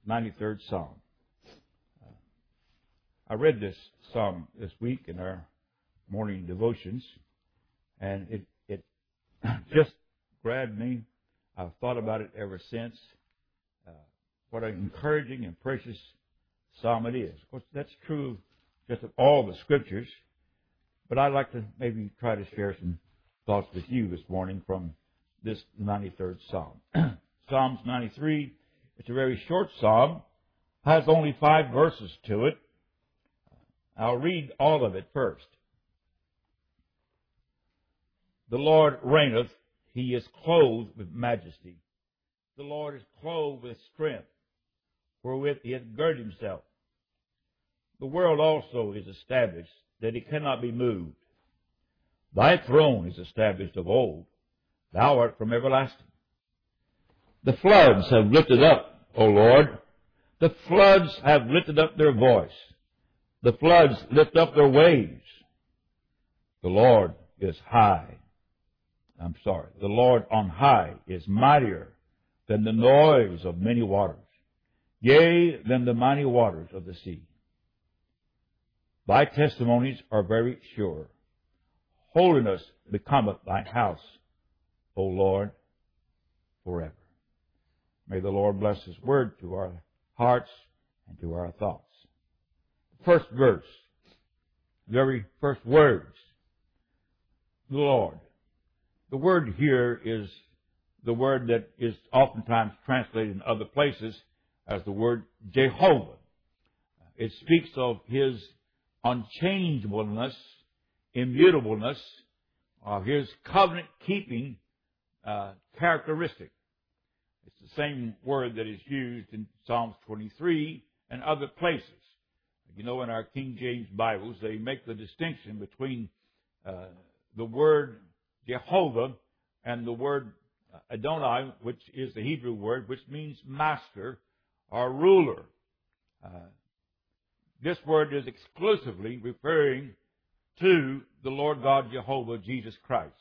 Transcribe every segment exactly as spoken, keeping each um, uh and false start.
ninety-third Psalm. Uh, I read this psalm this week in our morning devotions, and it, it just grabbed me. I've thought about it ever since. Uh, what an encouraging and precious psalm it is. Of course, that's true just of all the scriptures, but I'd like to maybe try to share some thoughts with you this morning from this ninety-third Psalm. Psalms ninety-three, it's a very short psalm, has only five verses to it. I'll read all of it first. The Lord reigneth, He is clothed with majesty. The Lord is clothed with strength, wherewith He hath girded Himself. The world also is established, that it cannot be moved. Thy throne is established of old. Thou art from everlasting. The floods have lifted up, O Lord. The floods have lifted up their voice. The floods lift up their waves. The Lord is high. I'm sorry. The Lord on high is mightier than the noise of many waters, yea, than the mighty waters of the sea. Thy testimonies are very sure. Holiness becometh thy house, O Lord, forever. May the Lord bless His word to our hearts and to our thoughts. First verse, very first words, the Lord. The word here is the word that is oftentimes translated in other places as the word Jehovah. It speaks of His unchangeableness, immutableness, of His covenant-keeping uh, characteristic. It's the same word that is used in Psalms twenty-three and other places. You know, in our King James Bibles, they make the distinction between uh, the word Jehovah and the word Adonai, which is the Hebrew word, which means master or ruler. Uh, this word is exclusively referring to the Lord God Jehovah, Jesus Christ.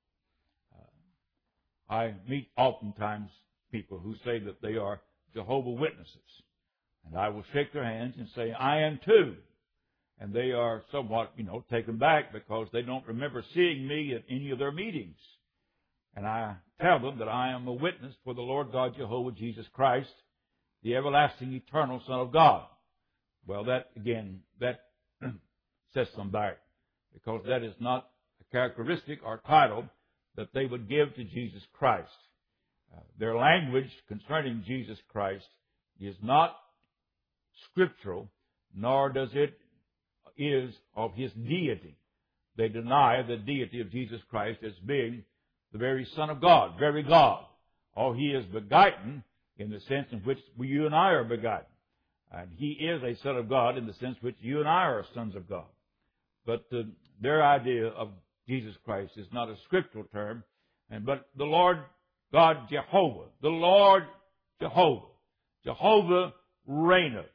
Uh, I meet oftentimes people who say that they are Jehovah Witnesses. And I will shake their hands and say, I am too. And they are somewhat, you know, taken back because they don't remember seeing me at any of their meetings. And I tell them that I am a witness for the Lord God Jehovah Jesus Christ, the everlasting, eternal Son of God. Well, that, again, that sets them back because that is not a characteristic or title that they would give to Jesus Christ. Uh, their language concerning Jesus Christ is not scriptural, nor does it is of His deity. They deny the deity of Jesus Christ as being the very Son of God, very God. Or He is begotten in the sense in which we, you and I are begotten. And He is a Son of God in the sense in which you and I are sons of God. But uh, their idea of Jesus Christ is not a scriptural term, and but the Lord God Jehovah, the Lord Jehovah, Jehovah reigneth.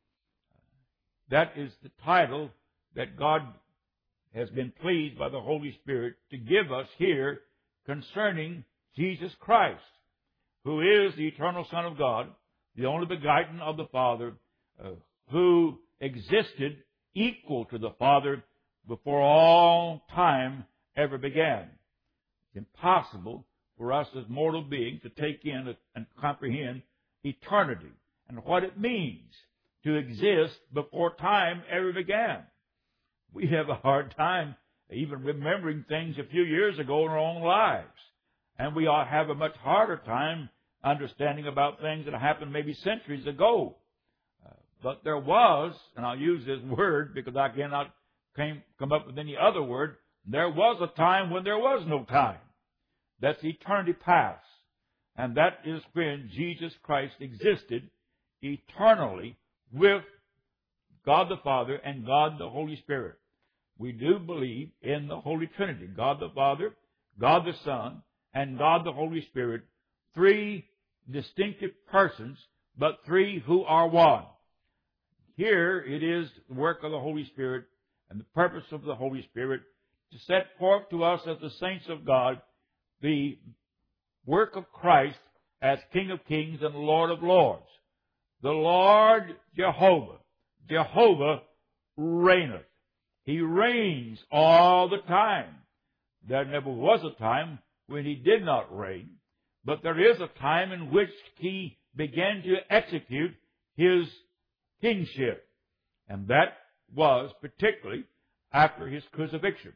That is the title that God has been pleased by the Holy Spirit to give us here concerning Jesus Christ, who is the eternal Son of God, the only begotten of the Father, uh, who existed equal to the Father before all time ever began. It's impossible for us as mortal beings to take in and comprehend eternity and what it means to exist before time ever began. We have a hard time even remembering things a few years ago in our own lives. And we all have a much harder time understanding about things that happened maybe centuries ago. Uh, but there was, and I'll use this word because I cannot came, come up with any other word, there was a time when there was no time. That's eternity past. And that is when Jesus Christ existed eternally with God the Father and God the Holy Spirit. We do believe in the Holy Trinity, God the Father, God the Son, and God the Holy Spirit, three distinctive persons, but three who are one. Here it is the work of the Holy Spirit and the purpose of the Holy Spirit to set forth to us as the saints of God the work of Christ as King of Kings and Lord of Lords. the Lord Jehovah, Jehovah reigneth. He reigns all the time. There never was a time when He did not reign, but there is a time in which He began to execute His kingship, and that was particularly after His crucifixion.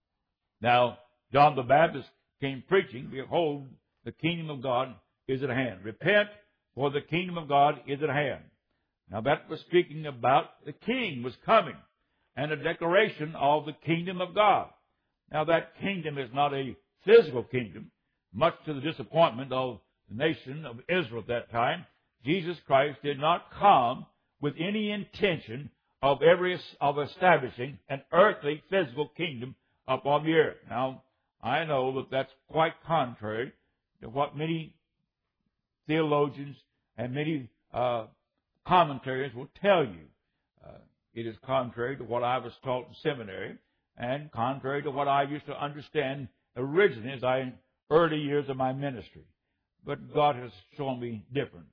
Now, John the Baptist came preaching, behold, the kingdom of God is at hand. Repent, for the kingdom of God is at hand. Now, that was speaking about the king was coming and a declaration of the kingdom of God. Now, that kingdom is not a physical kingdom, much to the disappointment of the nation of Israel at that time. Jesus Christ did not come with any intention of every of establishing an earthly physical kingdom upon the earth. Now, I know that that's quite contrary to what many theologians and many uh, commentaries will tell you. Uh, it is contrary to what I was taught in seminary and contrary to what I used to understand originally as I early years of my ministry. But God has shown me different.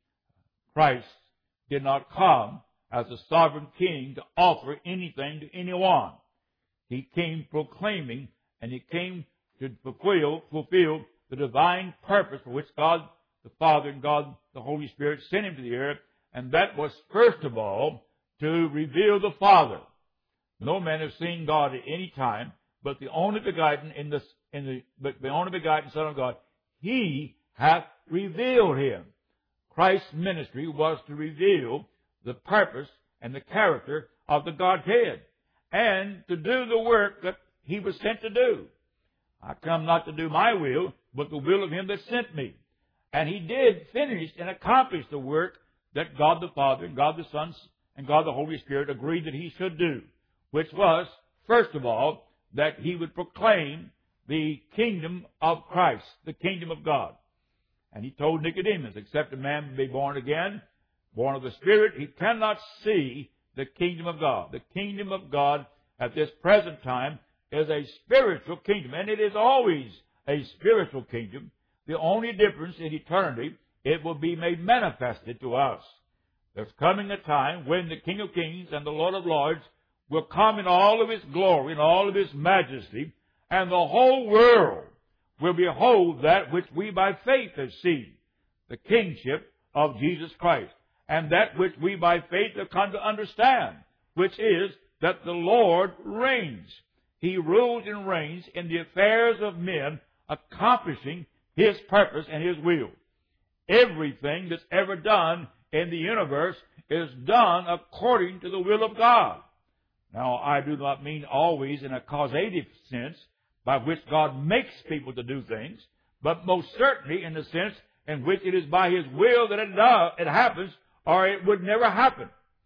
Christ did not come as a sovereign king to offer anything to anyone. He came proclaiming, and He came to fulfill, fulfill the divine purpose for which God the Father and God the Holy Spirit sent Him to the earth, and that was first of all to reveal the Father. No man has seen God at any time, but the only begotten in the in the but the only begotten Son of God, He hath revealed Him. Christ's ministry was to reveal the purpose and the character of the Godhead, and to do the work that He was sent to do. I come not to do my will, but the will of Him that sent me. And He did finish and accomplish the work that God the Father and God the Son and God the Holy Spirit agreed that He should do, which was, first of all, that He would proclaim the kingdom of Christ, the kingdom of God. And He told Nicodemus, except a man be born again, born of the Spirit, he cannot see the kingdom of God. The kingdom of God at this present time is a spiritual kingdom, and it is always a spiritual kingdom. The only difference in eternity, it will be made manifested to us. There's coming a time when the King of Kings and the Lord of Lords will come in all of His glory and all of His majesty, and the whole world will behold that which we by faith have seen, the kingship of Jesus Christ, and that which we by faith have come to understand, which is that the Lord reigns. He rules and reigns in the affairs of men, accomplishing His purpose and His will. Everything that's ever done in the universe is done according to the will of God. Now, I do not mean always in a causative sense, by which God makes people to do things, but most certainly in the sense in which it is by His will that it, does, it happens, or it would never happen.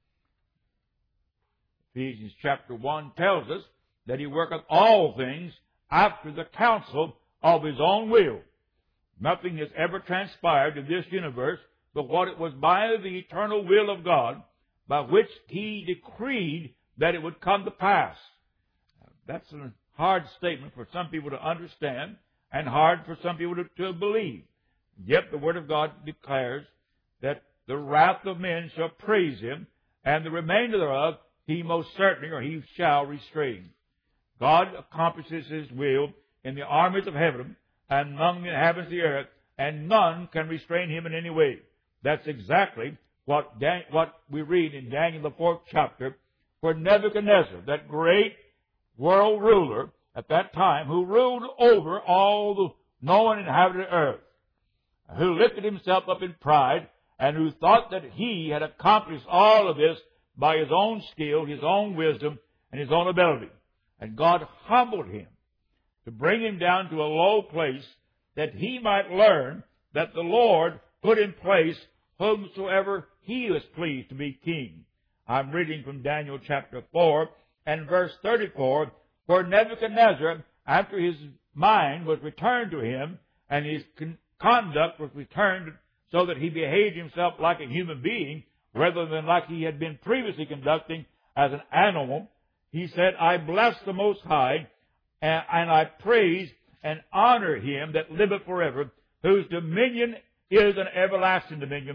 Ephesians chapter one tells us that He worketh all things after the counsel of His own will. Nothing has ever transpired in this universe but what it was by the eternal will of God, by which He decreed that it would come to pass. That's a hard statement for some people to understand and hard for some people to, to believe. Yet the Word of God declares that the wrath of men shall praise Him, and the remainder thereof He most certainly, or He shall restrain. God accomplishes His will in the armies of heaven and among the inhabitants of the earth, and none can restrain Him in any way. That's exactly what, Dan- what we read in Daniel the fourth chapter, where Nebuchadnezzar, that great world ruler at that time, who ruled over all the known inhabited earth, who lifted himself up in pride, and who thought that he had accomplished all of this by his own skill, his own wisdom, and his own ability. And God humbled him to bring him down to a low place, that he might learn that the Lord put in place whomsoever He was pleased to be king. I'm reading from Daniel chapter four and verse thirty-four, where Nebuchadnezzar, after his mind was returned to him and his con- conduct was returned so that he behaved himself like a human being rather than like he had been previously conducting as an animal, he said, I bless the Most High, and, and I praise and honor Him that liveth forever, whose dominion is an everlasting dominion,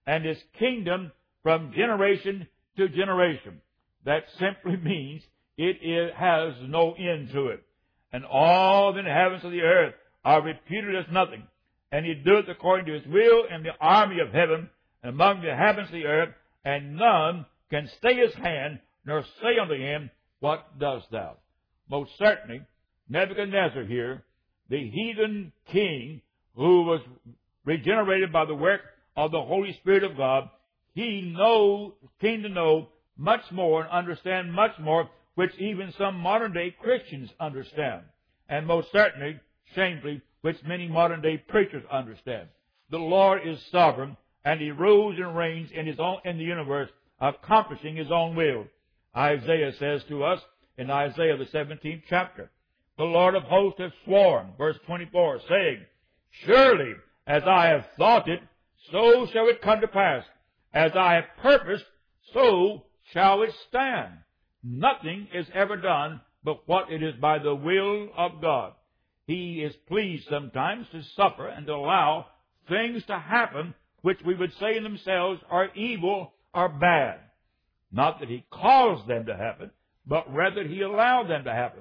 and His kingdom from generation to generation. That simply means it is, has no end to it. And all the heavens of the earth are reputed as nothing. And He doeth according to His will in the army of heaven and among the inhabitants of the earth, and none can stay His hand, nor say unto Him, What dost thou? Most certainly, Nebuchadnezzar here, the heathen king who was regenerated by the work of the Holy Spirit of God, he know, came to know much more and understand much more, which even some modern-day Christians understand. And most certainly, shamefully, which many modern-day preachers understand. The Lord is sovereign, and He rules and reigns in His own, in the universe, accomplishing His own will. Isaiah says to us in Isaiah the seventeenth chapter, The Lord of hosts hath sworn, verse twenty-four, saying, Surely, as I have thought it, so shall it come to pass. As I have purposed, so shall it stand. Nothing is ever done but what it is by the will of God. He is pleased sometimes to suffer and to allow things to happen which we would say in themselves are evil or bad. Not that He caused them to happen, but rather He allowed them to happen.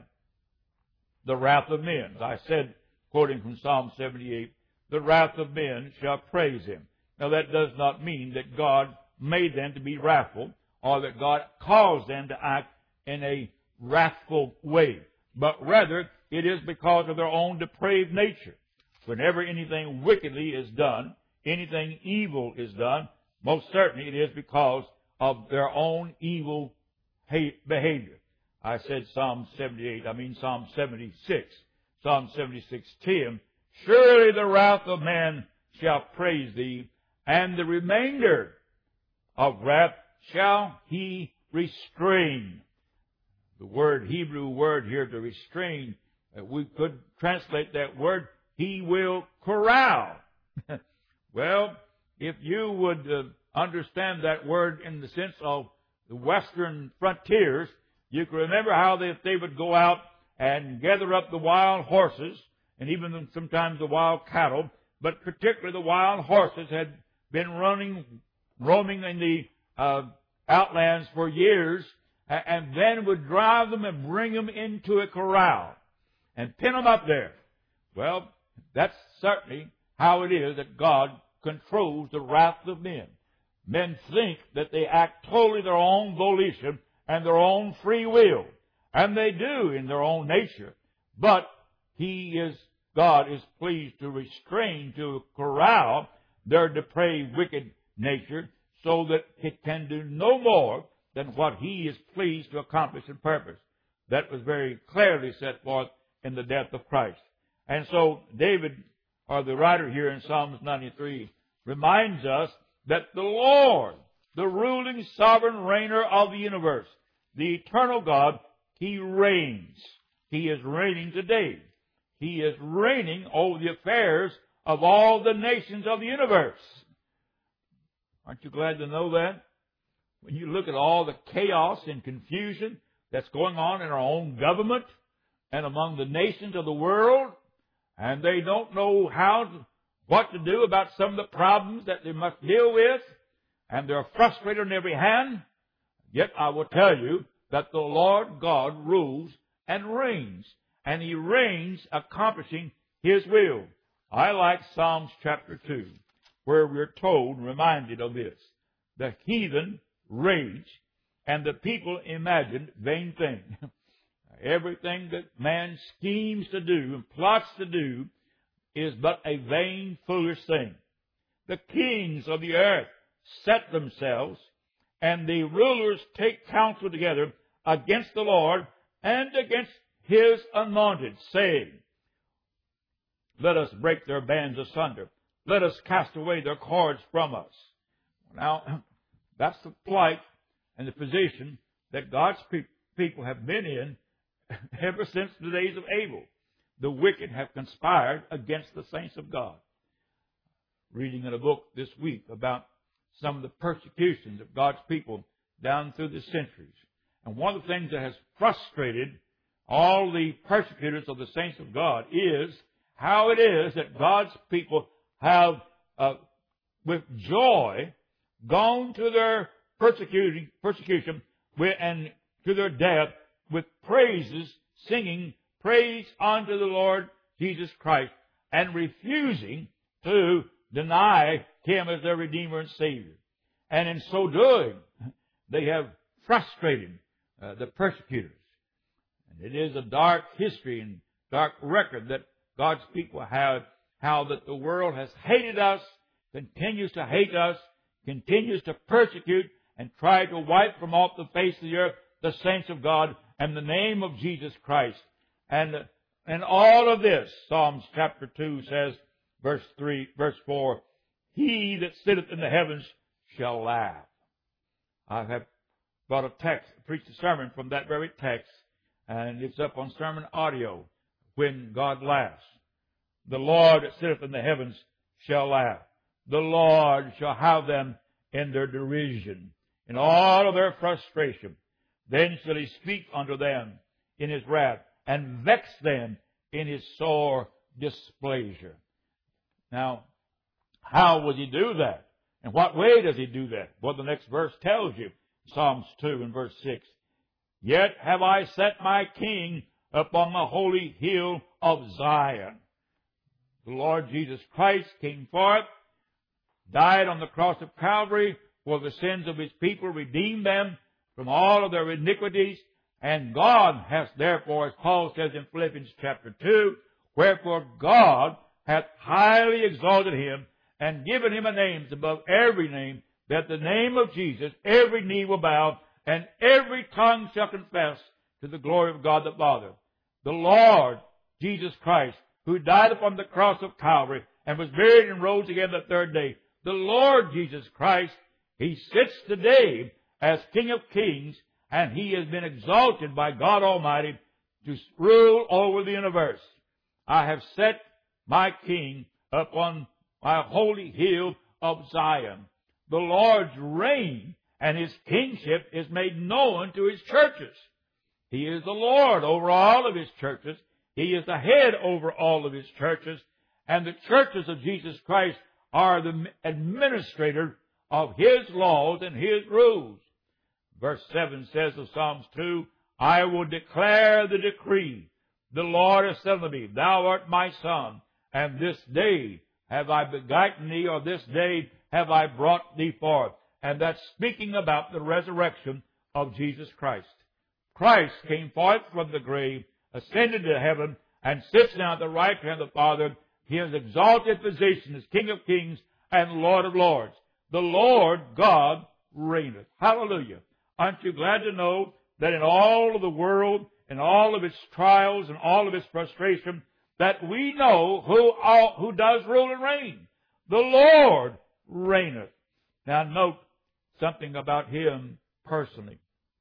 The wrath of men. As I said, quoting from Psalm seventy-eight, the wrath of men shall praise Him. Now that does not mean that God made them to be wrathful, or that God caused them to act in a wrathful way, but rather it is because of their own depraved nature. Whenever anything wickedly is done, anything evil is done, most certainly it is because of their own evil behavior. I said Psalm seventy-eight, I mean Psalm seventy-six. Psalm seventy-six ten, Surely the wrath of man shall praise Thee, and the remainder of wrath shall He restrain. The word, Hebrew word here to restrain, uh, we could translate that word, He will corral. Well, if you would uh, understand that word in the sense of the western frontiers, you can remember how they, they would go out and gather up the wild horses, and even sometimes the wild cattle, but particularly the wild horses had been running, roaming in the uh, outlands for years, and then would drive them and bring them into a corral and pin them up there. Well, that's certainly how it is that God controls the wrath of men. Men think that they act totally their own volition and their own free will, and they do in their own nature. But He is, God is pleased to restrain, to corral their depraved, wicked nature, so that it can do no more than what He is pleased to accomplish and purpose. That was very clearly set forth in the death of Christ. And so David, or the writer here in Psalms ninety-three, reminds us that the Lord, the ruling sovereign reigner of the universe, the eternal God, He reigns. He is reigning today. He is reigning over the affairs of all the nations of the universe. Aren't you glad to know that? When you look at all the chaos and confusion that's going on in our own government and among the nations of the world, and they don't know how to, what to do about some of the problems that they must deal with, and they're frustrated on every hand, yet I will tell you that the Lord God rules and reigns, and He reigns accomplishing His will. I like Psalms chapter two, where we're told and reminded of this. The heathen rage, and the people imagine vain things. Everything that man schemes to do and plots to do is but a vain, foolish thing. The kings of the earth set themselves, and the rulers take counsel together against the Lord and against His anointed, saying, Let us break their bands asunder. Let us cast away their cords from us. Now, that's the plight and the position that God's pe- people have been in ever since the days of Abel. The wicked have conspired against the saints of God. Reading in a book this week about some of the persecutions of God's people down through the centuries. And one of the things that has frustrated all the persecutors of the saints of God is how it is that God's people have, uh, with joy, gone to their persecuting, persecution with, and to their death with praises, singing praise unto the Lord Jesus Christ, and refusing to deny Him as their Redeemer and Savior. And in so doing, they have frustrated uh, the persecutors. And it is a dark history and dark record that God's people have, how that the world has hated us, continues to hate us, continues to persecute, and try to wipe from off the face of the earth the saints of God and the name of Jesus Christ. And, and all of this, Psalms chapter two says, verse three, verse four, He that sitteth in the heavens shall laugh. I have brought a text, preached a sermon from that very text, and it's up on sermon audio, When God Laughs. The Lord that sitteth in the heavens shall laugh. The Lord shall have them in their derision, in all of their frustration. Then shall He speak unto them in His wrath, and vex them in His sore displeasure. Now, how would He do that? In what way does He do that? Well, the next verse tells you, Psalms two and verse six. Yet have I set my King upon the holy hill of Zion. The Lord Jesus Christ came forth, died on the cross of Calvary for the sins of His people, redeemed them from all of their iniquities, and God hath therefore, as Paul says in Philippians chapter two, wherefore God hath highly exalted Him and given Him a name above every name, that the name of Jesus every knee will bow, and every tongue shall confess to the glory of God the Father. The Lord Jesus Christ, who died upon the cross of Calvary and was buried and rose again the third day, the Lord Jesus Christ, He sits today as King of Kings, and He has been exalted by God Almighty to rule over the universe. I have set my King upon my holy hill of Zion. The Lord's reign and His kingship is made known to His churches. He is the Lord over all of His churches. He is the head over all of His churches. And the churches of Jesus Christ are the administrator of His laws and His rules. Verse seven says of Psalms two, I will declare the decree. The Lord has said unto me, Thou art my son, and this day have I begotten thee, or this day have I brought thee forth. And that's speaking about the resurrection of Jesus Christ. Christ came forth from the grave, ascended to heaven, and sits now at the right hand of the Father. His exalted position as King of Kings and Lord of Lords. The Lord God reigneth. Hallelujah. Aren't you glad to know that in all of the world, in all of its trials and all of its frustration, that we know who, all, who does rule and reign? The Lord reigneth. Now note something about Him personally.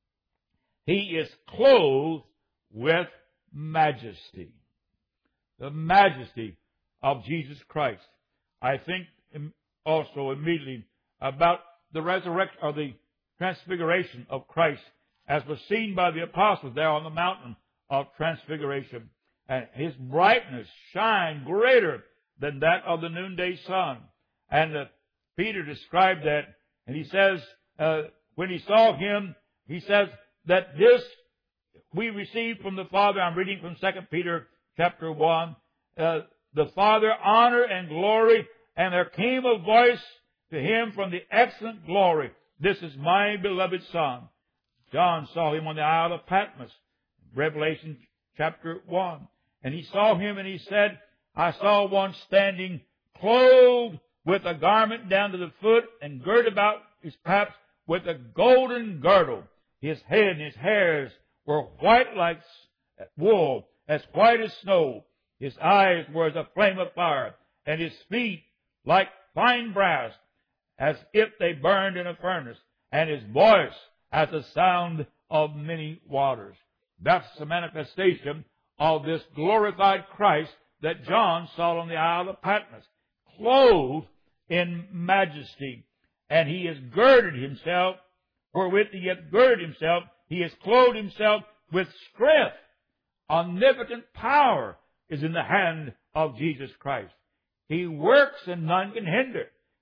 He is clothed with majesty. The majesty of Jesus Christ. I think also immediately about the resurrection or the transfiguration of Christ as was seen by the apostles there on the mountain of transfiguration. And His brightness shined greater than that of the noonday sun. And uh, Peter described that, and he says, uh, when he saw Him, he says that this we received from the Father. I'm reading from Second Peter chapter one. Uh, the Father honor and glory, and there came a voice to Him from the excellent glory, This is my beloved Son. John saw Him on the Isle of Patmos, Revelation chapter one. And he saw Him and he said, I saw one standing clothed with a garment down to the foot and girded about his paps with a golden girdle. His head and his hairs were white like wool, as white as snow. His eyes were as a flame of fire, and his feet like fine brass, as if they burned in a furnace, and his voice as the sound of many waters. That's the manifestation of this glorified Christ that John saw on the Isle of Patmos, clothed in majesty. And He has girded Himself, wherewith He hath girded Himself, He has clothed Himself with strength. Omnipotent power is in the hand of Jesus Christ. He works and none can hinder.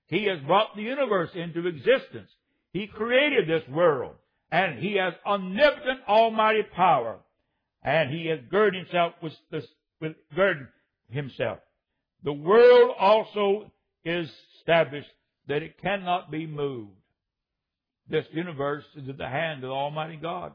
He has brought the universe into existence. He created this world. And He has omnipotent almighty power. And He has girded Himself with this, with girded Himself. The world also is established that it cannot be moved. This universe is in the hand of the Almighty God.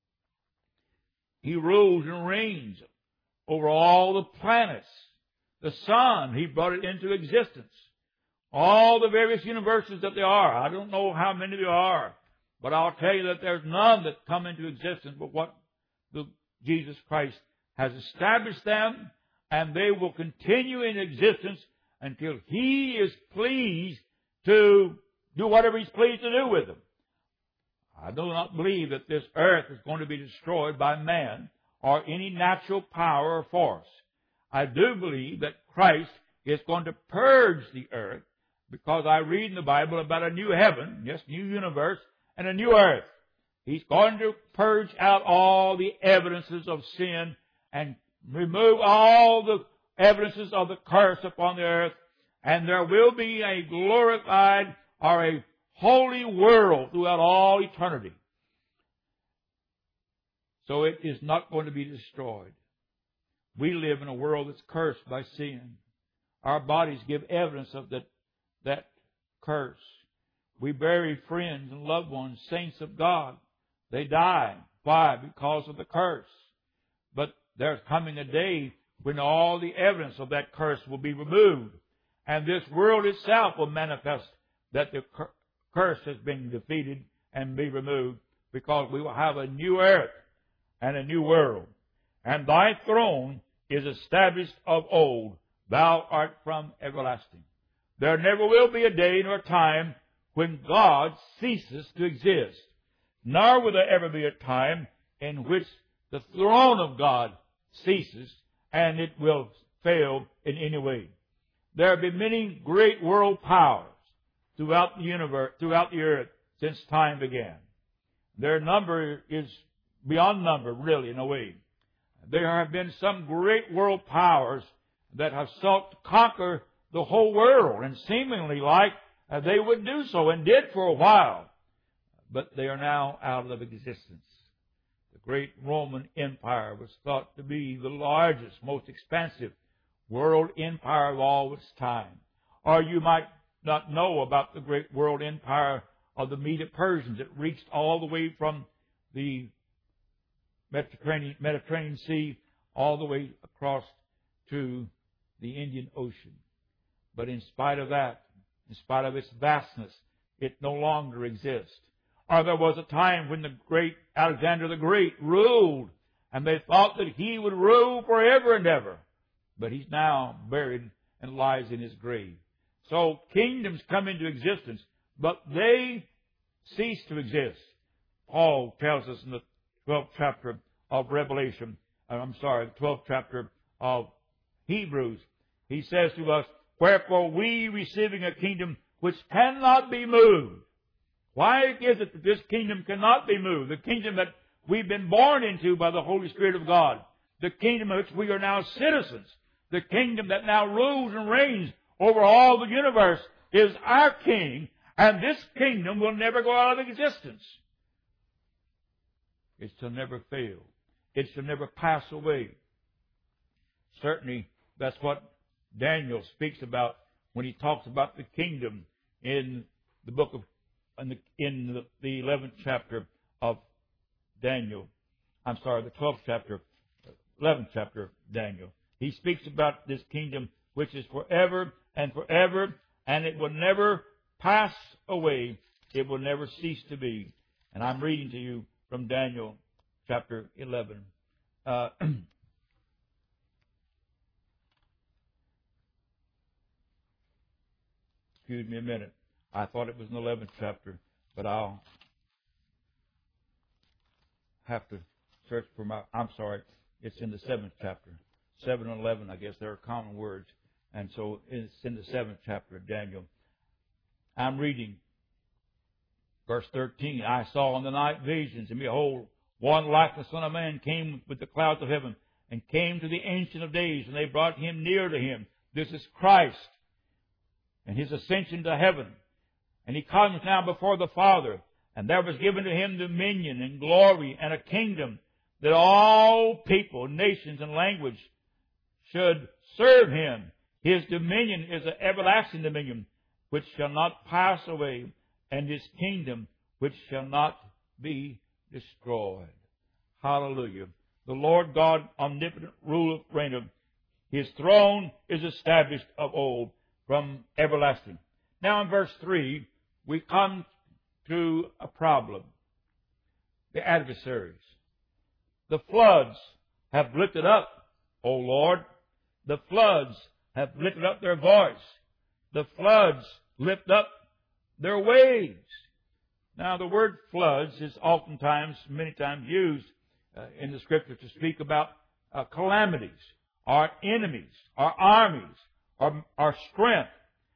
He rules and reigns over all the planets. The sun, He brought it into existence. All the various universes that there are. I don't know how many there are, but I'll tell you that there's none that come into existence but what the, Jesus Christ has established them, and they will continue in existence until He is pleased to do whatever He's pleased to do with them. I do not believe that this earth is going to be destroyed by man or any natural power or force. I do believe that Christ is going to purge the earth, because I read in the Bible about a new heaven, yes, new universe, and a new earth. He's going to purge out all the evidences of sin and remove all the evidences of the curse upon the earth, and there will be a glorified or a holy world throughout all eternity. So it is not going to be destroyed. We live in a world that's cursed by sin. Our bodies give evidence of that, that curse. We bury friends and loved ones, saints of God. They die. Why? Because of the curse. But there's coming a day when all the evidence of that curse will be removed. And this world itself will manifest that the curse has been defeated and be removed, because we will have a new earth and a new world. And thy throne is established of old. Thou art from everlasting. There never will be a day nor time when God ceases to exist, nor will there ever be a time in which the throne of God ceases and it will fail in any way. There have been many great world powers throughout the universe, throughout the earth, since time began. Their number is beyond number, really, in a way. There have been some great world powers that have sought to conquer the whole world, and seemingly like uh, they would do so, and did for a while. But they are now out of existence. The great Roman Empire was thought to be the largest, most expansive world empire of all its time. Or you might not know about the great world empire of the Medo-Persians. It reached all the way from the Mediterranean, Mediterranean Sea all the way across to the Indian Ocean. But in spite of that, in spite of its vastness, it no longer exists. Or there was a time when the great Alexander the Great ruled, and they thought that he would rule forever and ever. But he's now buried and lies in his grave. So kingdoms come into existence, but they cease to exist. Paul tells us in the twelfth chapter of Revelation, I'm sorry, the twelfth chapter of Hebrews, he says to us, wherefore we, receiving a kingdom which cannot be moved. Why is it that this kingdom cannot be moved? The kingdom that we've been born into by the Holy Spirit of God. The kingdom of which we are now citizens. The kingdom that now rules and reigns over all the universe is our King. And this kingdom will never go out of existence. It shall never fail. It shall never pass away. Certainly, that's what Daniel speaks about when he talks about the kingdom in the book of, in the, in the, the eleventh chapter of Daniel. I'm sorry, the twelfth chapter, eleventh chapter of Daniel. He speaks about this kingdom which is forever and forever, and it will never pass away. It will never cease to be. And I'm reading to you from Daniel chapter eleven. Uh, excuse me a minute. I thought it was in the eleventh chapter, but I'll have to search for my... I'm sorry. It's in the seventh chapter. seven and eleven, I guess, there are common words. And so it's in the seventh chapter of Daniel. I'm reading verse thirteen. I saw in the night visions, and behold, one like the Son of Man came with the clouds of heaven, and came to the Ancient of Days, and they brought him near to him. This is Christ. and His ascension to heaven. And He comes now before the Father. And there was given to Him dominion and glory and a kingdom that all people, nations, and language should serve Him. His dominion is an everlasting dominion which shall not pass away, and His kingdom which shall not be destroyed. Hallelujah. The Lord God, omnipotent, ruleth, reigneth. His throne is established of old, from everlasting. Now in verse three, we come to a problem. The adversaries. The floods have lifted up, O Lord. The floods have lifted up their voice. The floods lift up their waves. Now the word floods is oftentimes, many times used uh, in the Scripture to speak about uh, calamities, our enemies, our armies, our, our strength.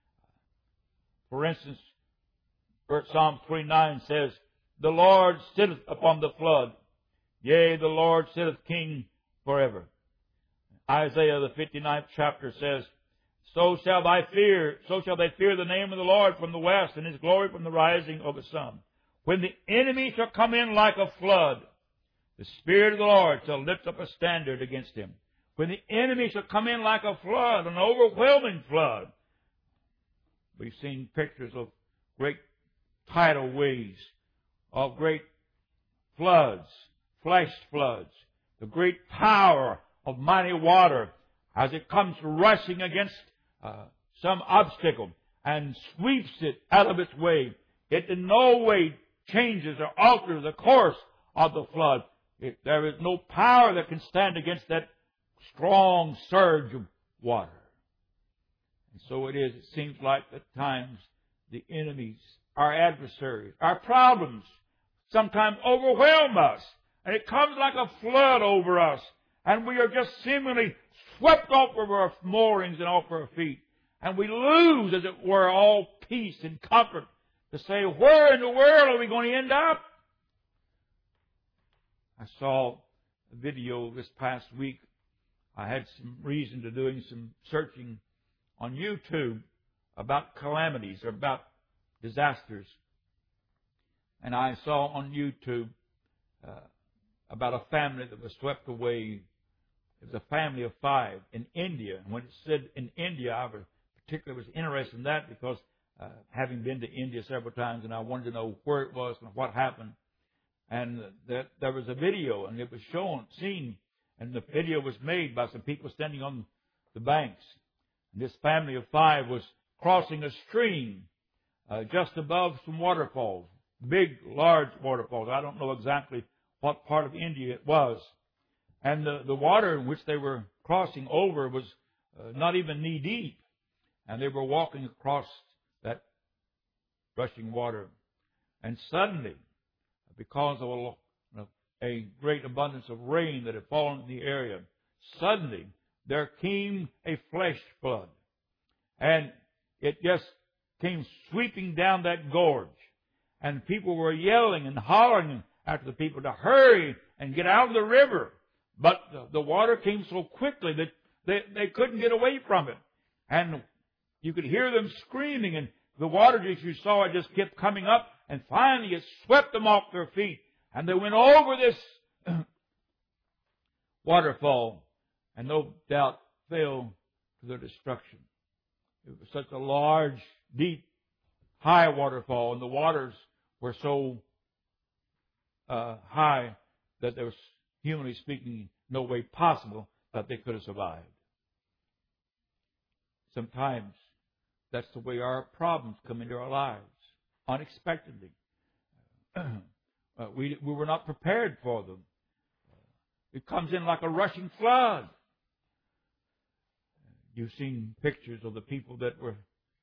For instance, Psalm twenty-nine says, the Lord sitteth upon the flood. Yea, the Lord sitteth king forever. Isaiah, the fifty-ninth chapter says, So shall thy fear, so shall they fear the name of the Lord from the west, and His glory from the rising of the sun. When the enemy shall come in like a flood, the Spirit of the Lord shall lift up a standard against him. When the enemy shall come in like a flood, an overwhelming flood. We've seen pictures of great tidal waves, of great floods, flash floods, the great power of mighty water as it comes rushing against uh, some obstacle and sweeps it out of its way. It in no way changes or alters the course of the flood. It, there is no power that can stand against that strong surge of water. And so it is, it seems like at times the enemies, our adversaries, our problems sometimes overwhelm us. And it comes like a flood over us. And we are just seemingly swept off of our moorings and off our feet. And we lose, as it were, all peace and comfort to say, where in the world are we going to end up? I saw a video this past week. I had some reason to doing some searching on YouTube about calamities or about disasters. And I saw on YouTube uh, about a family that was swept away. It was a family of five in India. And when it said in India, I was particularly was interested in that because uh, having been to India several times, and I wanted to know where it was and what happened. And that there was a video, and it was shown, seen, and the video was made by some people standing on the banks. And this family of five was crossing a stream uh, just above some waterfalls, big, large waterfalls. I don't know exactly what part of India it was. And the, the water in which they were crossing over was uh, not even knee deep. And they were walking across that rushing water. And suddenly, because of a, a great abundance of rain that had fallen in the area, suddenly there came a flash flood. And it just came sweeping down that gorge. And people were yelling and hollering after the people to hurry and get out of the river. But the, the water came so quickly that they, they couldn't get away from it. And you could hear them screaming, and the water, as you saw, it just kept coming up, and finally it swept them off their feet. And they went over this waterfall, and no doubt fell to their destruction. It was such a large, deep, high waterfall, and the waters were so uh, high that there was, humanly speaking, no way possible that they could have survived. Sometimes that's the way our problems come into our lives, unexpectedly. uh, we, we were not prepared for them. It comes in like a rushing flood. You've seen pictures of the people that were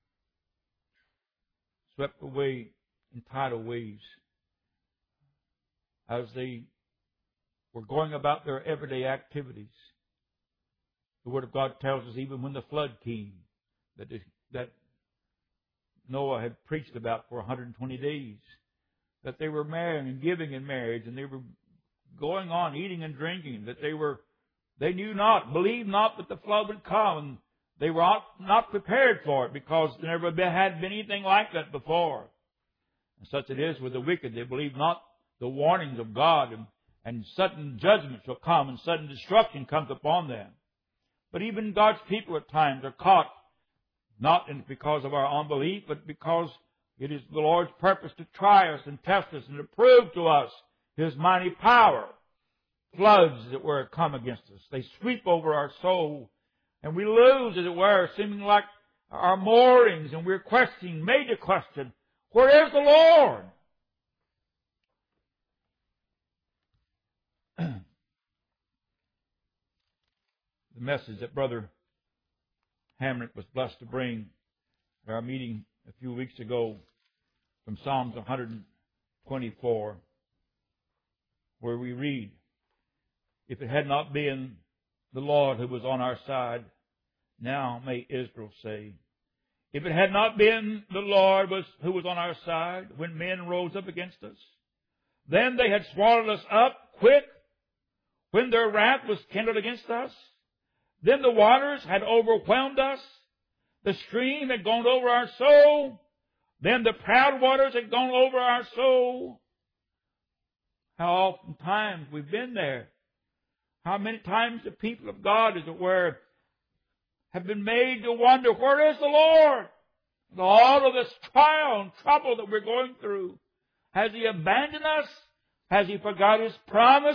swept away in tidal waves as they were going about their everyday activities. The Word of God tells us even when the flood came, that, that Noah had preached about for one hundred twenty days, that they were marrying and giving in marriage, and they were going on eating and drinking, that they were, they knew not, believed not that the flood would come, and They were not, not prepared for it because there never been, had been anything like that before. And such it is with the wicked. They believe not the warnings of God, and, and sudden judgment shall come and sudden destruction comes upon them. But even God's people at times are caught, not in, because of our unbelief, but because it is the Lord's purpose to try us and test us and to prove to us His mighty power. Floods, as it were, come against us. They sweep over our soul, and we lose, as it were, seeming like our moorings, and we're questioning, made to question, where is the Lord? The message that Brother Hamrick was blessed to bring at our meeting a few weeks ago from Psalms one twenty-four, where we read, if it had not been the Lord who was on our side, now may Israel say, if it had not been the Lord was, who was on our side when men rose up against us, then they had swallowed us up quick when their wrath was kindled against us. Then the waters had overwhelmed us. The stream had gone over our soul. Then the proud waters had gone over our soul. How often times we've been there. How many times the people of God, as it were, have been made to wonder, where is the Lord? With all of this trial and trouble that we're going through. Has He abandoned us? Has He forgot His promise?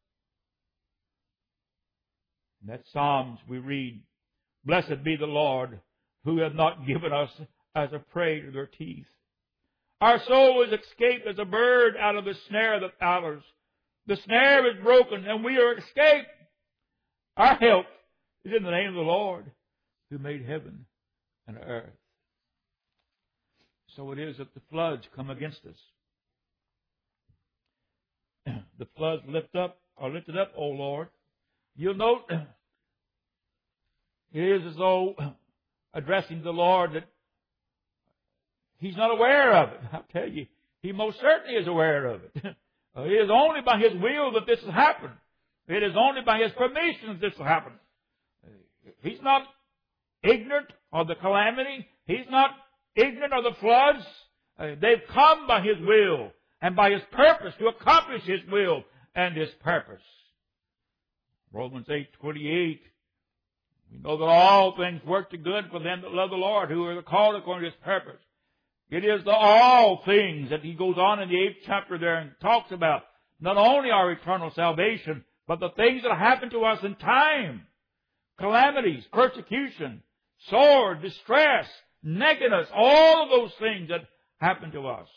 In that Psalms we read, blessed be the Lord who hath not given us as a prey to their teeth. Our soul is escaped as a bird out of the snare of the fowlers. The snare is broken and we are escaped. Our help is in the name of the Lord who made heaven and earth. So it is that the floods come against us. The floods lift up, are lifted up, O Lord. You'll note it is as though addressing the Lord that He's not aware of it. I'll tell you, He most certainly is aware of it. It is only by His will that this has happened. It is only by His permission that this will happen. He's not ignorant of the calamity. He's not ignorant of the floods. Uh, they've come by His will and by His purpose to accomplish His will and His purpose. Romans eight twenty-eight. We know that all things work to good for them that love the Lord, who are called according to His purpose. It is the all things that he goes on in the eighth chapter there and talks about. Not only our eternal salvation, but the things that happen to us in time. Calamities, persecution, sword, distress, nakedness, all of those things that happen to us.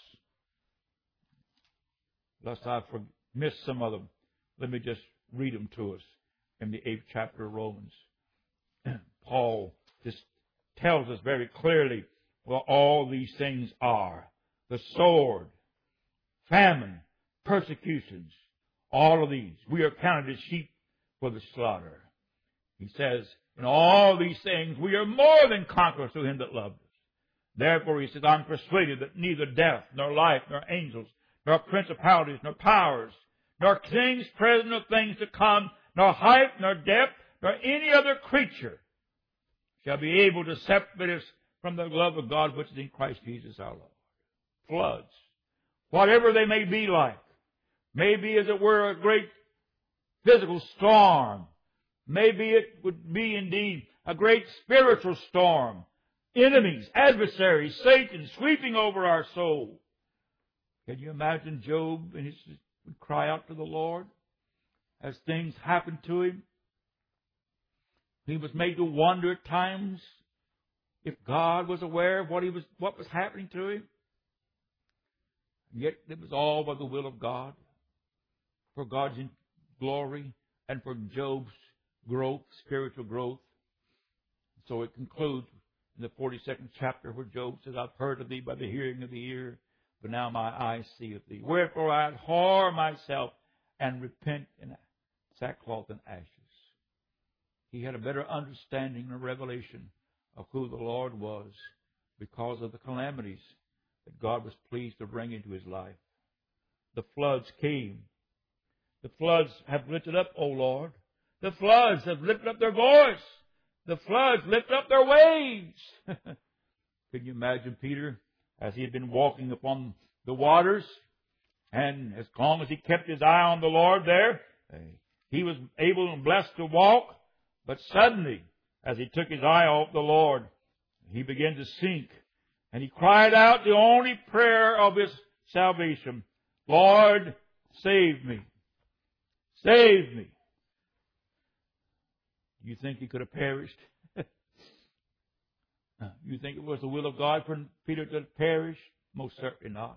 Lest I miss some of them, let me just read them to us in the eighth chapter of Romans. Paul just tells us very clearly what all these things are. The sword, famine, persecutions, all of these. We are counted as sheep for the slaughter. He says, in all these things we are more than conquerors through Him that loved us. Therefore, he says, I'm persuaded that neither death, nor life, nor angels, nor principalities, nor powers, nor things present, nor things to come, nor height, nor depth, nor any other creature shall be able to separate us from the love of God which is in Christ Jesus our Lord. Floods, whatever they may be like, maybe as it were a great physical storm, maybe it would be indeed a great spiritual storm, enemies, adversaries, Satan sweeping over our soul. Can you imagine Job and his would cry out to the Lord as things happened to him? He was made to wonder at times if God was aware of what he was, what was happening to him. And yet it was all by the will of God, for God's glory and for Job's growth, spiritual growth. So it concludes in the forty-second chapter where Job says, I've heard of thee by the hearing of the ear, but now my eye seeth thee. Wherefore I abhor myself and repent in sackcloth and ashes. He had a better understanding and revelation of who the Lord was because of the calamities that God was pleased to bring into his life. The floods came. The floods have lifted up, O Lord. The floods have lifted up their voice. the floods lift up their waves. Can you imagine Peter as he had been walking upon the waters? And as long as he kept his eye on the Lord there, he was able and blessed to walk. But suddenly, as he took his eye off the Lord, he began to sink. And he cried out the only prayer of his salvation, Lord, save me. Save me. You think he could have perished? You think it was the will of God for Peter to perish? Most certainly not.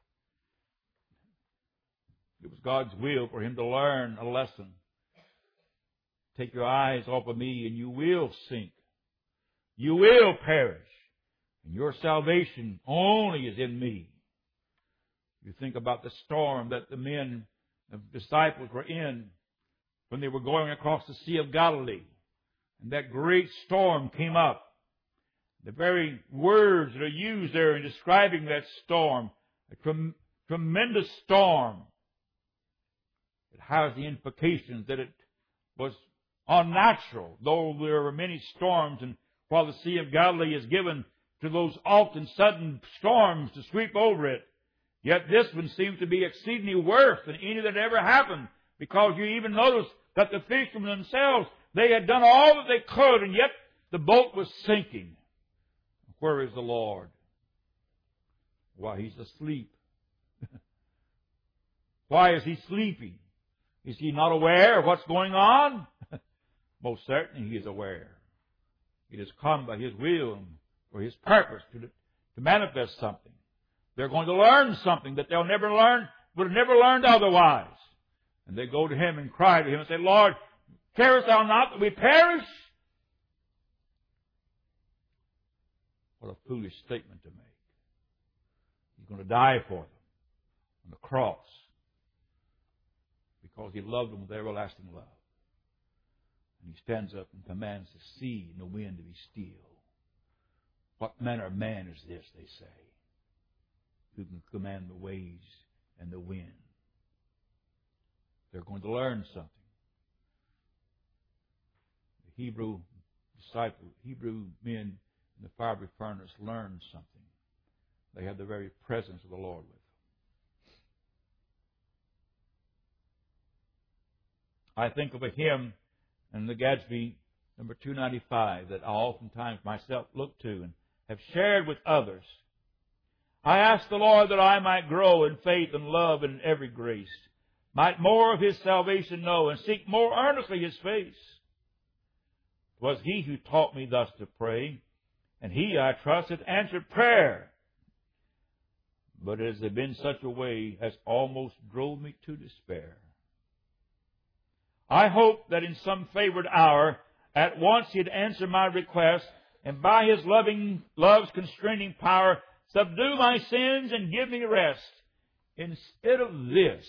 It was God's will for him to learn a lesson. Take your eyes off of me and you will sink. You will perish. And your salvation only is in me. You think about the storm that the men, the disciples were in when they were going across the Sea of Galilee. And that great storm came up. The very words that are used there in describing that storm, a trem- tremendous storm, it has the implications that it was unnatural, though there were many storms, and while the Sea of Galilee is given to those often sudden storms to sweep over it, yet this one seems to be exceedingly worse than any that ever happened, because you even notice that the fishermen themselves, they had done all that they could, and yet the boat was sinking. Where is the Lord? Why, He's asleep. Why is He sleeping? Is He not aware of what's going on? Most certainly He is aware. It has come by His will and for His purpose to, to manifest something. They're going to learn something that they'll never learn, would have never learned otherwise. And they go to Him and cry to Him and say, Lord, carest Thou not that we perish? What a foolish statement to make. He's going to die for them on the cross because He loved them with everlasting love. And He stands up and commands the sea and the wind to be still. What manner of man is this, they say, who can command the waves and the wind? They're going to learn something. The Hebrew disciples, Hebrew men in the fiery furnace learned something. They had the very presence of the Lord with them. I think of a hymn in the Gadsby, number two ninety-five, that I oftentimes myself look to and have shared with others. I ask the Lord that I might grow in faith and love and every grace, might more of His salvation know, and seek more earnestly His face. 'Twas He who taught me thus to pray, and He, I trust, hath answered prayer. But it has been such a way as almost drove me to despair. I hope that in some favored hour at once He'd answer my request, and by His loving love's constraining power subdue my sins and give me rest. Instead of this,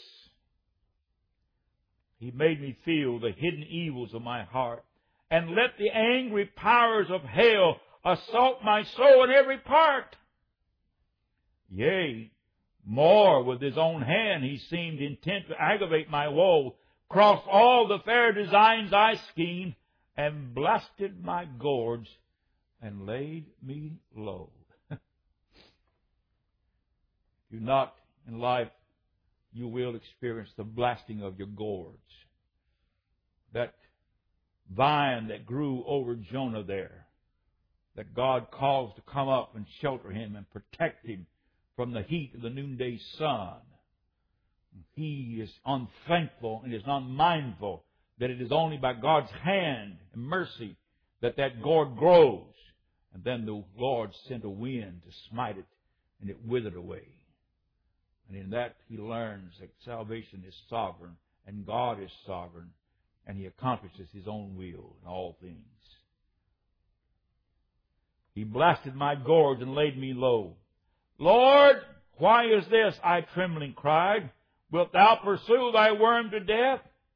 He made me feel the hidden evils of my heart, and let the angry powers of hell assault my soul in every part. Yea, more with His own hand He seemed intent to aggravate my woe, crossed all the fair designs I schemed, and blasted my gourds, and laid me low. If you're not in life, you will experience the blasting of your gourds. That vine that grew over Jonah there, that God caused to come up and shelter him and protect him from the heat of the noonday sun. He is unthankful and is not mindful that it is only by God's hand and mercy that that gourd grows. And then the Lord sent a wind to smite it, and it withered away. And in that he learns that salvation is sovereign, and God is sovereign, and He accomplishes His own will in all things. He blasted my gourds and laid me low. Lord, why is this? I trembling cried. Wilt Thou pursue Thy worm to death?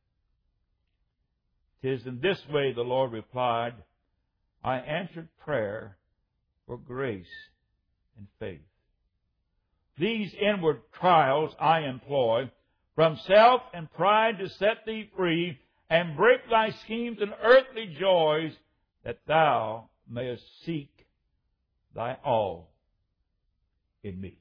'Tis in this way, the Lord replied, I answered prayer for grace and faith. These inward trials I employ, from self and pride to set Thee free, and break Thy schemes and earthly joys, that thou mayest seek thy all in me.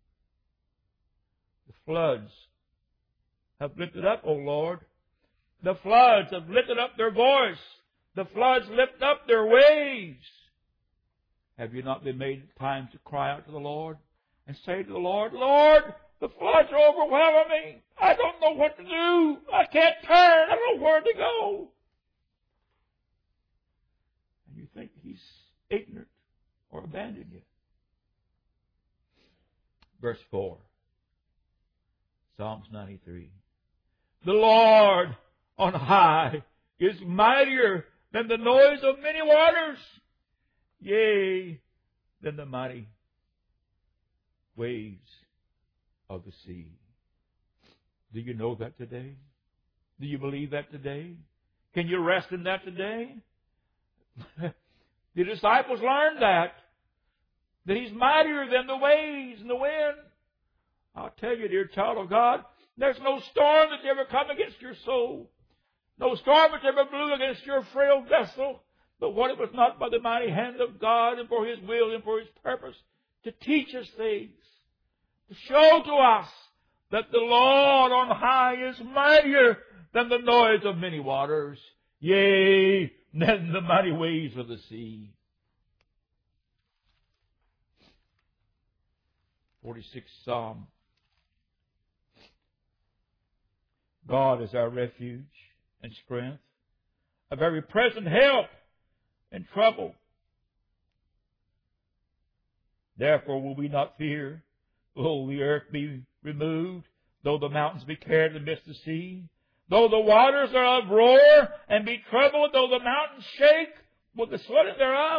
The floods have lifted up, O Lord. The floods have lifted up their voice. The floods lift up their waves. Have you not been made at times to cry out to the Lord and say to the Lord, Lord, the floods are overwhelming me. I don't know what to do. I can't turn. I don't know where to go. And you think He's ignorant or abandoned you. Verse four. Psalms ninety-three. The Lord on high is mightier than the noise of many waters, yea, than the mighty waves of the sea. Do you know that today? Do you believe that today? Can you rest in that today? The disciples learned that, that He's mightier than the waves and the wind. I'll tell you, dear child of God, there's no storm that's ever come against your soul. No storm that's ever blew against your frail vessel. But what it was not by the mighty hand of God and for His will and for His purpose to teach us things, to show to us that the Lord on high is mightier than the noise of many waters, yea, than the mighty waves of the sea. forty-sixth Psalm. God is our refuge and strength, a very present help in trouble. Therefore will we not fear, though the earth be removed, though the mountains be carried amidst the sea, though the waters thereof roar and be troubled, though the mountains shake with the swelling thereof.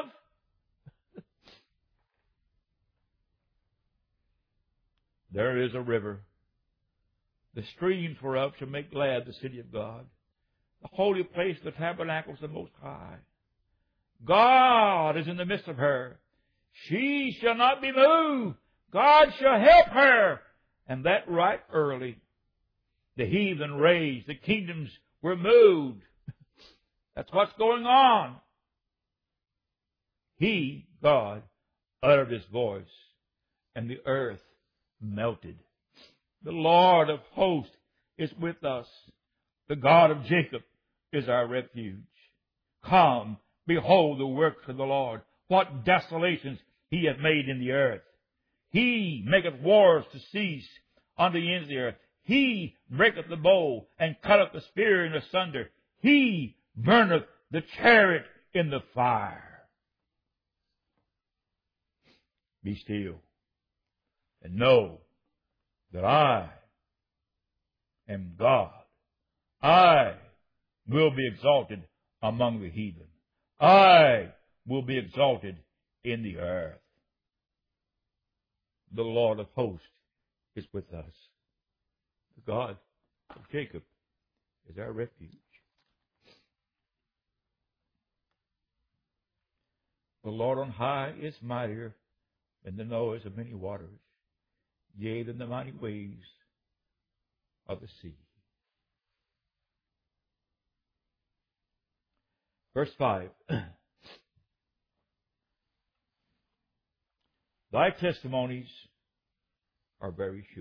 There is a river. The streams whereof shall make glad the city of God, the holy place of the tabernacles of the Most High. God is in the midst of her. She shall not be moved. God shall help her. And that right early. The heathen raged. The kingdoms were moved. That's what's going on. He, God, uttered His voice, and the earth melted. The Lord of hosts is with us. The God of Jacob is our refuge. Come, behold the works of the Lord. What desolations He hath made in the earth. He maketh wars to cease on the ends of the earth. He breaketh the bow and cutteth the spear in asunder. He burneth the chariot in the fire. Be still and know that I am God. I will be exalted among the heathen. I will be exalted in the earth. The Lord of hosts is with us. The God of Jacob is our refuge. The Lord on high is mightier than the noise of many waters, yea, than the mighty waves of the sea. Verse five. Thy testimonies are very sure.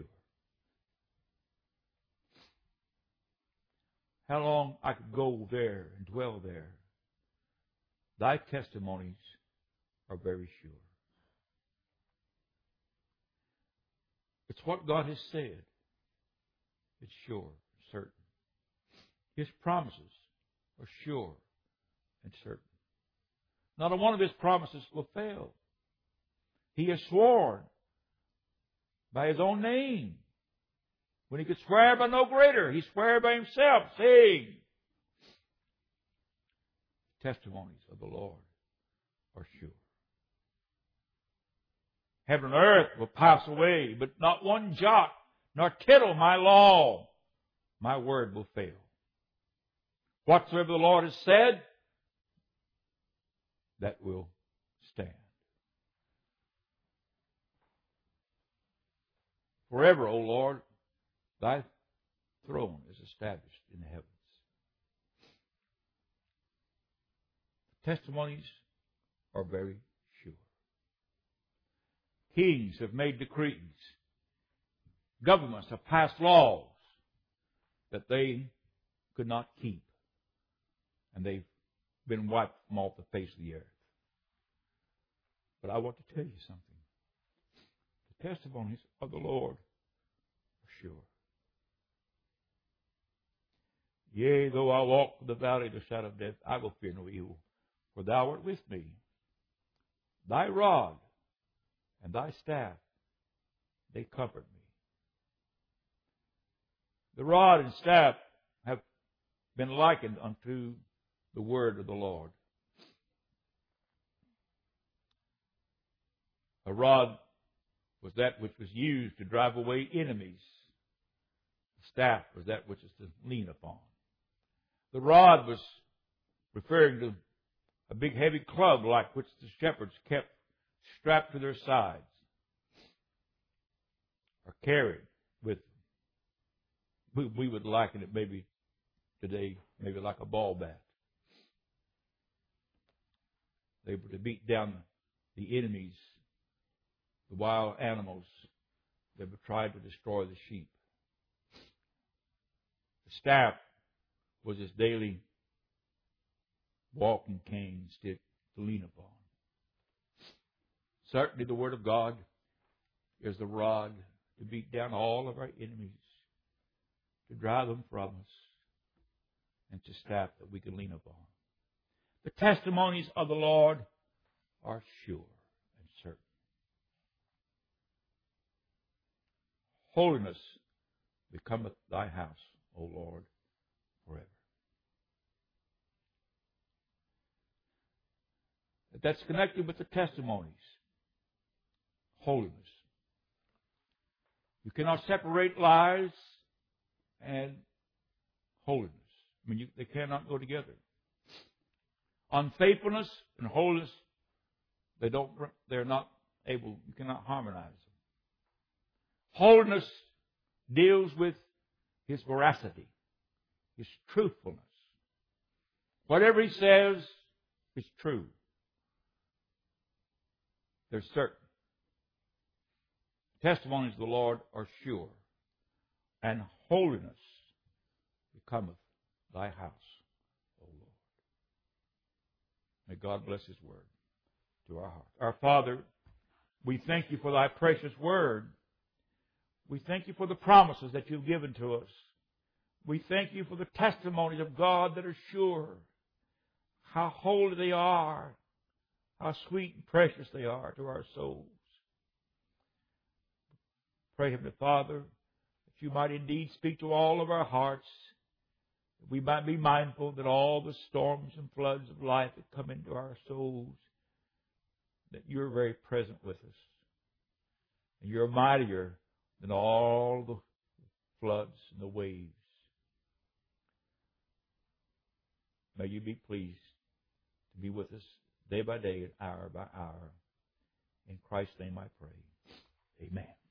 How long I could go there and dwell there. Thy testimonies are very sure. It's what God has said. It's sure, certain. His promises are sure and certain. Not a one of His promises will fail. He has sworn by His own name. When He could swear by no greater, He swore by Himself, saying, testimonies of the Lord are sure. Heaven and earth will pass away, but not one jot nor tittle of my law, my word will fail. Whatsoever the Lord has said, that will stand. Forever, O Lord, Thy throne is established in the heavens. Testimonies are very sure. Kings have made decrees. Governments have passed laws that they could not keep. And they've been wiped from off the face of the earth. But I want to tell you something. The testimonies of the Lord are sure. Yea, though I walk through the valley of the shadow of death, I will fear no evil, for thou art with me. Thy rod and thy staff, they comfort me. The rod and staff have been likened unto the word of the Lord. A rod was that which was used to drive away enemies. The staff was that which is to lean upon. The rod was referring to a big heavy club like which the shepherds kept strapped to their sides or carried with them. We, we would liken it maybe today, maybe like a ball bat. They were to beat down the enemies, the wild animals that were trying to destroy the sheep. The staff was his daily walking cane stick to lean upon. Certainly the Word of God is the rod to beat down all of our enemies, to drive them from us, and to staff that we can lean upon. The testimonies of the Lord are sure and certain. Holiness becometh thy house, O Lord, forever. That's connected with the testimonies. Holiness. You cannot separate lies and holiness. I mean, you, they cannot go together. Unfaithfulness and holiness, they don't. They're not able. You cannot harmonize them. Holiness deals with his veracity, his truthfulness. Whatever he says is true. They're certain. Testimonies of the Lord are sure, and holiness becometh thy house, O Lord. May God bless his word to our heart. Our Father, we thank you for thy precious word. We thank you for the promises that you've given to us. We thank you for the testimonies of God that are sure, how holy they are, how sweet and precious they are to our souls. Pray, Heavenly Father, that you might indeed speak to all of our hearts, that we might be mindful that all the storms and floods of life that come into our souls, that you're very present with us. And you're mightier than all the floods and the waves. May you be pleased to be with us day by day and hour by hour. In Christ's name I pray. Amen.